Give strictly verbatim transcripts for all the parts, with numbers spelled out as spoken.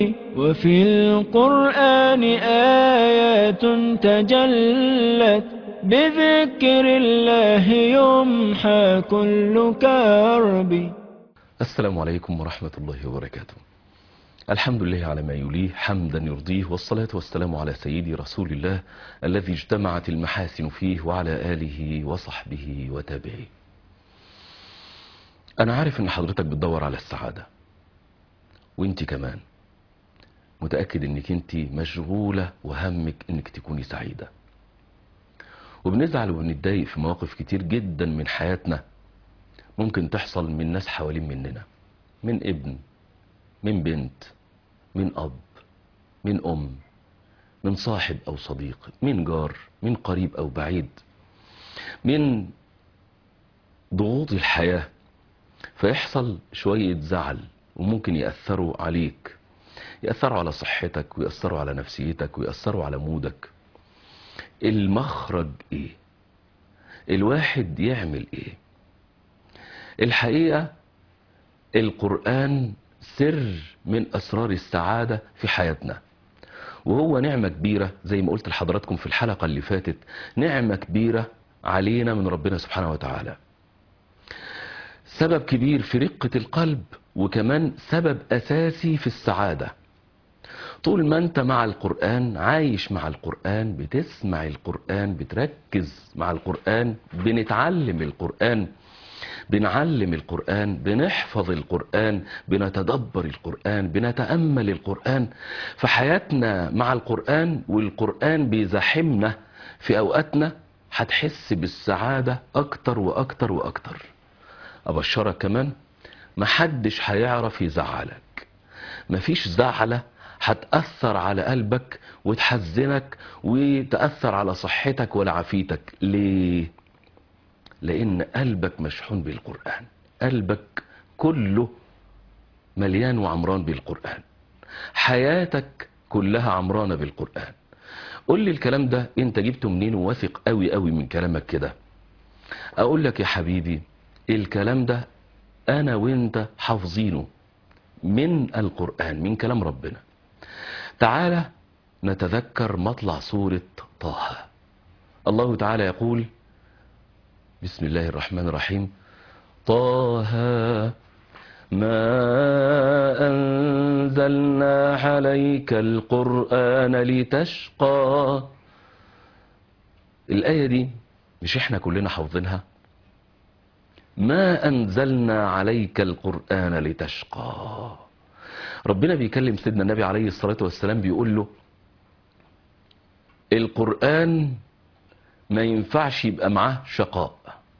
وفي القرآن آيات تجلت بذكر الله يمحى كل كرب. السلام عليكم ورحمة الله وبركاته. الحمد لله على ما يليه حمدا يرضيه، والصلاة والسلام على سيدي رسول الله الذي اجتمعت المحاسن فيه وعلى آله وصحبه وتابعيه. أنا عارف أن حضرتك بتدور على السعادة، وانت كمان متأكد أنك انت مشغولة وهمك أنك تكوني سعيدة، وبنزعل وبنتضايق في مواقف كتير جدا من حياتنا ممكن تحصل من ناس حوالين مننا، من ابن، من بنت، من أب، من أم، من صاحب أو صديق، من جار، من قريب أو بعيد، من ضغوط الحياة، فيحصل شوية زعل وممكن يأثروا عليك، يأثروا على صحتك ويأثروا على نفسيتك ويأثروا على مودك. المخرج ايه؟ الواحد يعمل ايه؟ الحقيقة القرآن سر من أسرار السعادة في حياتنا، وهو نعمة كبيرة زي ما قلت لحضراتكم في الحلقة اللي فاتت، نعمة كبيرة علينا من ربنا سبحانه وتعالى، سبب كبير في رقة القلب، وكمان سبب أساسي في السعادة. طول ما انت مع القرآن، عايش مع القرآن، بتسمع القرآن، بتركز مع القرآن، بنتعلم القرآن، بنعلم القرآن، بنحفظ القرآن، بنتدبر القرآن، بنتأمل القرآن، فحياتنا مع القرآن والقرآن بيزاحمنا في أوقاتنا، هتحس بالسعادة أكتر وأكتر وأكتر. أبشرك كمان، محدش هيعرف يزعلك، مفيش زعلة هتأثر على قلبك وتحزنك وتأثر على صحتك ولا عافيتك. ليه؟ لأن قلبك مشحون بالقرآن، قلبك كله مليان وعمران بالقرآن، حياتك كلها عمرانة بالقرآن. قول لي الكلام ده انت جبته منين وواثق قوي قوي من كلامك كده؟ اقول لك يا حبيبي، الكلام ده انا وانت حافظينه من القرآن، من كلام ربنا. تعالى نتذكر مطلع سورة طه. الله تعالى يقول: بسم الله الرحمن الرحيم: طه ما أنزلنا عليك القرآن لتشقى. الآية دي مش احنا كلنا حافظينها؟ ما أنزلنا عليك القرآن لتشقى. ربنا بيكلم سيدنا النبي عليه الصلاة والسلام، بيقول له القرآن ما ينفعش يبقى معاه شقاء،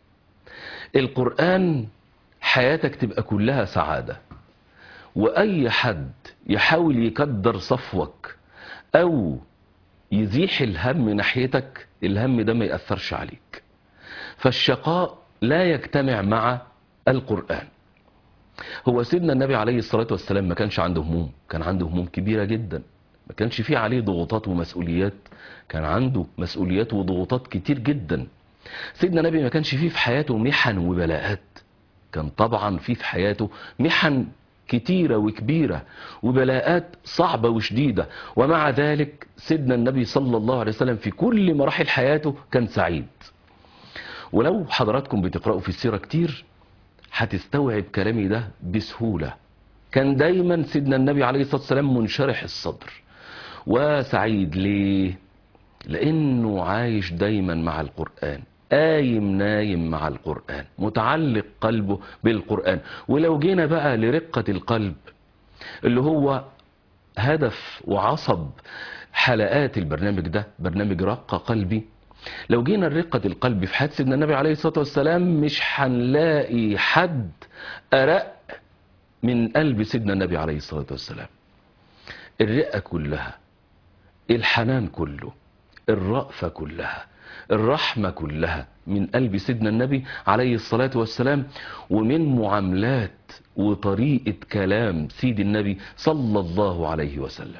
القرآن حياتك تبقى كلها سعادة، وأي حد يحاول يكدر صفوك أو يزيح الهم ناحيتك، الهم ده ما يأثرش عليك. فالشقاء لا يجتمع مع القرآن. هو سيدنا النبي عليه الصلاة والسلام ما كانش عنده هموم؟ كان عنده هموم كبيرة جدا، ما كانش فيه عليه ضغوطات ومسؤوليات؟ كان عنده مسؤوليات وضغوطات كتير جدا. سيدنا النبي ما كانش فيه في حياته محن وبلاءات؟ كان طبعا فيه في حياته محن كتيرة وكبيرة وبلاءات صعبة وشديدة، ومع ذلك سيدنا النبي صلى الله عليه وسلم في كل مراحل حياته كان سعيد. ولو حضراتكم بتقرأوا في السيرة كتير هتستوعب كلامي ده بسهولة. كان دايما سيدنا النبي عليه الصلاة والسلام منشرح الصدر وسعيد. ليه؟ لأنه عايش دايما مع القرآن، قايم نايم مع القرآن، متعلق قلبه بالقرآن. ولو جينا بقى لرقة القلب اللي هو هدف وعصب حلقات البرنامج ده، برنامج رق قلبي، لو جينا لرقة القلب في حياة سيدنا النبي عليه الصلاة والسلام، مش هنلاقي حد أرق من قلب سيدنا النبي عليه الصلاة والسلام. الرقة كلها، الحنان كله، الرأفة كلها، الرحمة كلها من قلب سيدنا النبي عليه الصلاة والسلام، ومن معاملات وطريقة كلام سيد النبي صلى الله عليه وسلم.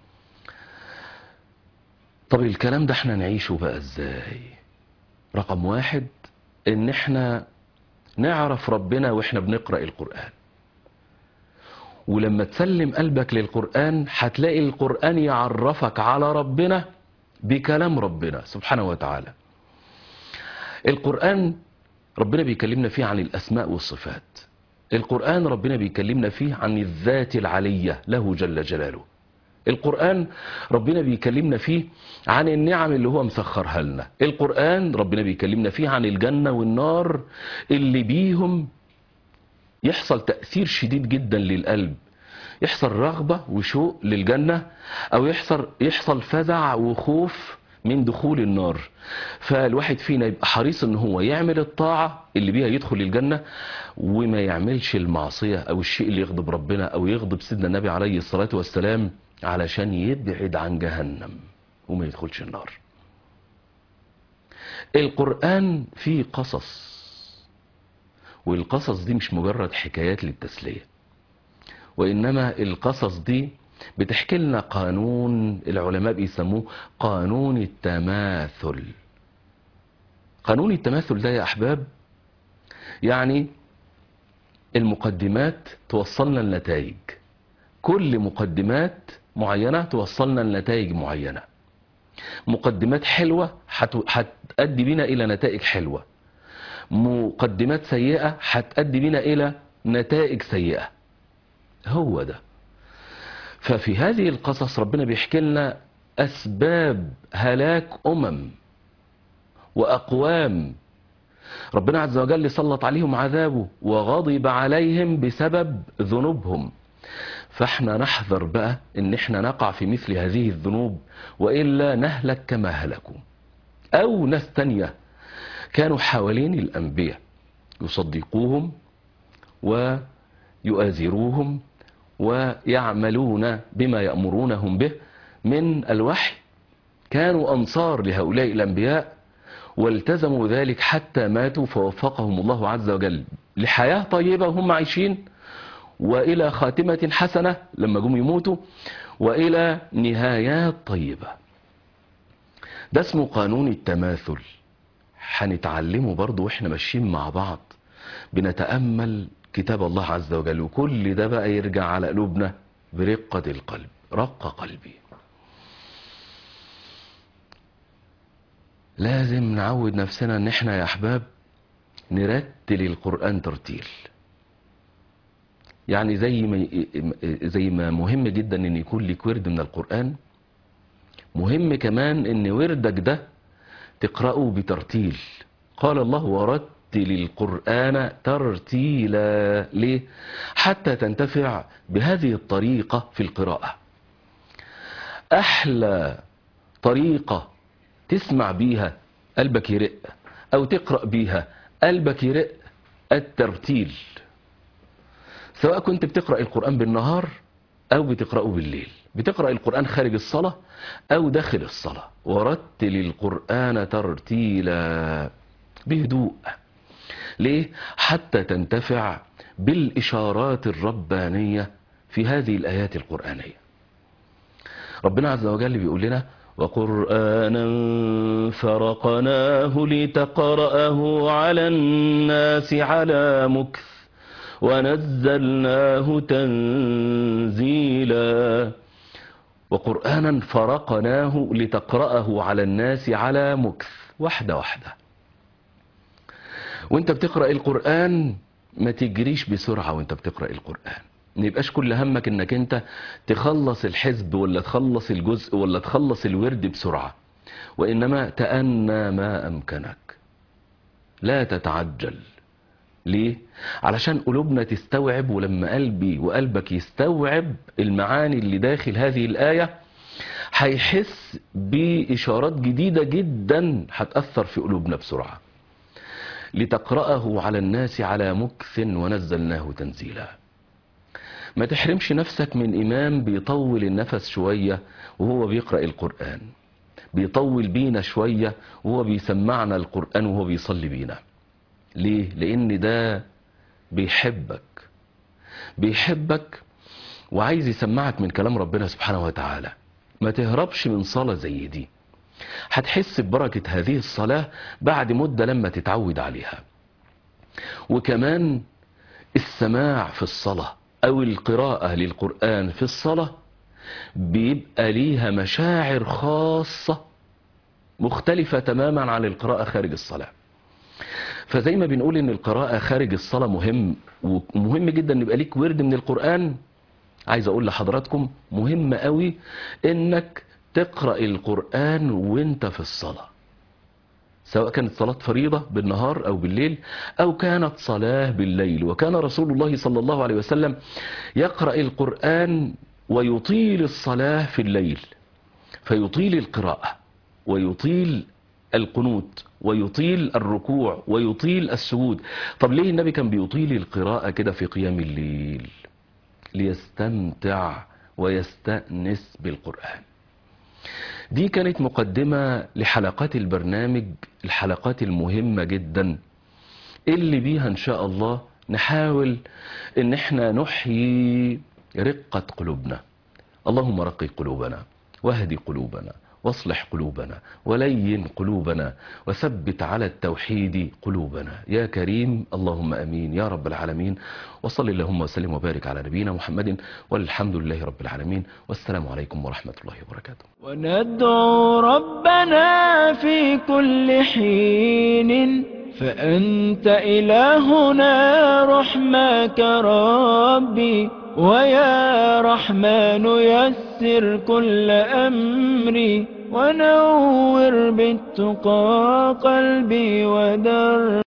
طب الكلام ده احنا نعيشه بقى ازاي؟ رقم واحد، ان احنا نعرف ربنا واحنا بنقرأ القرآن، ولما تسلم قلبك للقرآن هتلاقي القرآن يعرفك على ربنا بكلام ربنا سبحانه وتعالى. القرآن ربنا بيكلمنا فيه عن الأسماء والصفات. القرآن ربنا بيكلمنا فيه عن الذات العلية له جل جلاله. القرآن ربنا بيكلمنا فيه عن النعم اللي هو مسخرها لنا. القرآن ربنا بيكلمنا فيه عن الجنة والنار اللي بيهم يحصل تأثير شديد جدا للقلب، يحصل رغبة وشوق للجنة، أو يحصل يحصل فزع وخوف من دخول النار. فالواحد فينا يبقى حريص ان هو يعمل الطاعة اللي بيها يدخل الجنة، وما يعملش المعصية او الشيء اللي يغضب ربنا او يغضب سيدنا النبي عليه الصلاة والسلام، علشان يبعد عن جهنم وما يدخلش النار. القرآن فيه قصص، والقصص دي مش مجرد حكايات للتسلية، وإنما القصص دي بتحكي لنا قانون العلماء بيسموه قانون التماثل. قانون التماثل ده يا أحباب يعني المقدمات توصلنا لنتائج، كل مقدمات معينة توصلنا لنتائج معينة. مقدمات حلوة هتؤدي بنا إلى نتائج حلوة، مقدمات سيئة هتؤدي بنا إلى نتائج سيئة. هو ده. ففي هذه القصص ربنا بيحكي لنا أسباب هلاك أمم وأقوام ربنا عز وجل سلط عليهم عذابه وغضب عليهم بسبب ذنوبهم. فاحنا نحذر بقى ان احنا نقع في مثل هذه الذنوب، وإلا نهلك كما هلكوا. أو ناس تانية كانوا حوالين الأنبياء يصدقوهم ويؤازروهم ويعملون بما يأمرونهم به من الوحي، كانوا أنصار لهؤلاء الأنبياء والتزموا ذلك حتى ماتوا، فوفقهم الله عز وجل لحياة طيبة وهم عايشين، وإلى خاتمة حسنة لما جم يموتوا، وإلى نهايات طيبة. ده اسمه قانون التماثل. هنتعلمه برضو واحنا ماشيين مع بعض بنتأمل كتاب الله عز وجل، وكل ده بقى يرجع على قلوبنا برقة القلب. رق قلبي. لازم نعود نفسنا ان احنا يا احباب نرتل القرآن ترتيل. يعني زي ما زي ما مهم جدا ان يكون لك ورد من القرآن، مهم كمان ان وردك ده تقرأه بترتيل. قال الله ورتل القرآن ترتيلا. ليه؟ حتى تنتفع بهذه الطريقة في القراءة. أحلى طريقة تسمع بيها قلبك يرق، أو تقرأ بيها قلبك يرق، الترتيل. سواء كنت بتقرأ القرآن بالنهار أو بتقرأه بالليل، بتقرأ القرآن خارج الصلاة أو داخل الصلاة. ورتل القرآن ترتيلا بهدوء. ليه؟ حتى تنتفع بالإشارات الربانية في هذه الآيات القرآنية. ربنا عز وجل بيقول لنا وقرآنا فرقناه لتقرأه على الناس على مكث ونزلناه تنزيلا. وقرآنا فرقناه لتقرأه على الناس على مكث، واحدة واحدة. وانت بتقرأ القرآن ما تجريش بسرعة وانت بتقرأ القرآن. ما يبقاش كل همك انك انت تخلص الحزب ولا تخلص الجزء ولا تخلص الورد بسرعة، وإنما تأنى ما أمكنك. لا تتعجل. ليه؟ علشان قلوبنا تستوعب، ولما قلبي وقلبك يستوعب المعاني اللي داخل هذه الآية هيحس بإشارات جديدة جدا هتأثر في قلوبنا بسرعة. لتقرأه على الناس على مكث ونزلناه تنزيلا. ما تحرمش نفسك من إمام بيطول النفس شوية وهو بيقرأ القرآن، بيطول بينا شوية وهو بيسمعنا القرآن وهو بيصلي بينا. ليه؟ لأن ده بيحبك بيحبك وعايز يسمعك من كلام ربنا سبحانه وتعالى. ما تهربش من صلاة زي دي. هتحس ببركة هذه الصلاة بعد مدة لما تتعود عليها. وكمان السماع في الصلاة أو القراءة للقرآن في الصلاة بيبقى ليها مشاعر خاصة مختلفة تماما عن القراءة خارج الصلاة. فزي ما بنقول ان القراءة خارج الصلاة مهم، ومهم جدا ان يبقى ليك ورد من القرآن، عايز اقول لحضراتكم مهم قوي انك تقرأ القرآن وانت في الصلاة، سواء كانت صلاة فريضة بالنهار او بالليل او كانت صلاة بالليل. وكان رسول الله صلى الله عليه وسلم يقرأ القرآن ويطيل الصلاة في الليل، فيطيل القراءة ويطيل القنوت ويطيل الركوع ويطيل السجود. طب ليه النبي كان بيطيل القراءة كده في قيام الليل؟ ليستمتع ويستأنس بالقرآن. دي كانت مقدمة لحلقات البرنامج، الحلقات المهمة جدا اللي بيها ان شاء الله نحاول ان احنا نحيي رقة قلوبنا. اللهم رقي قلوبنا واهدي قلوبنا واصلح قلوبنا ولين قلوبنا وثبت على التوحيد قلوبنا يا كريم، اللهم امين يا رب العالمين. وصل اللهم وسلم وبارك على نبينا محمد والحمد لله رب العالمين، والسلام عليكم ورحمة الله وبركاته. وندعو ربنا في كل حين فأنت إلهنا رحمك ربي، ويا رحمن يسر كل أمري ونور بالتقى قلبي ودر